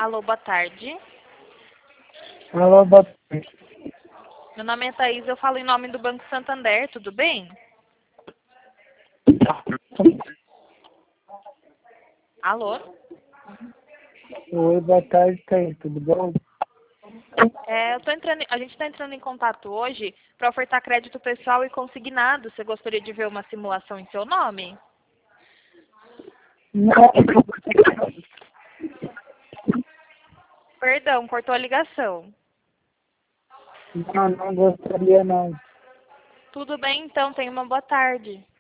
Alô, boa tarde. Alô, boa tarde. Meu nome é Thaís, eu falo em nome do Banco Santander, tudo bem? Alô? Oi, boa tarde, Thaís, tudo bom? A gente está entrando em contato hoje para ofertar crédito pessoal e consignado. Você gostaria de ver uma simulação em seu nome? Não, Perdão, cortou a ligação. não gostaria não. Tudo bem, então, tenha uma boa tarde.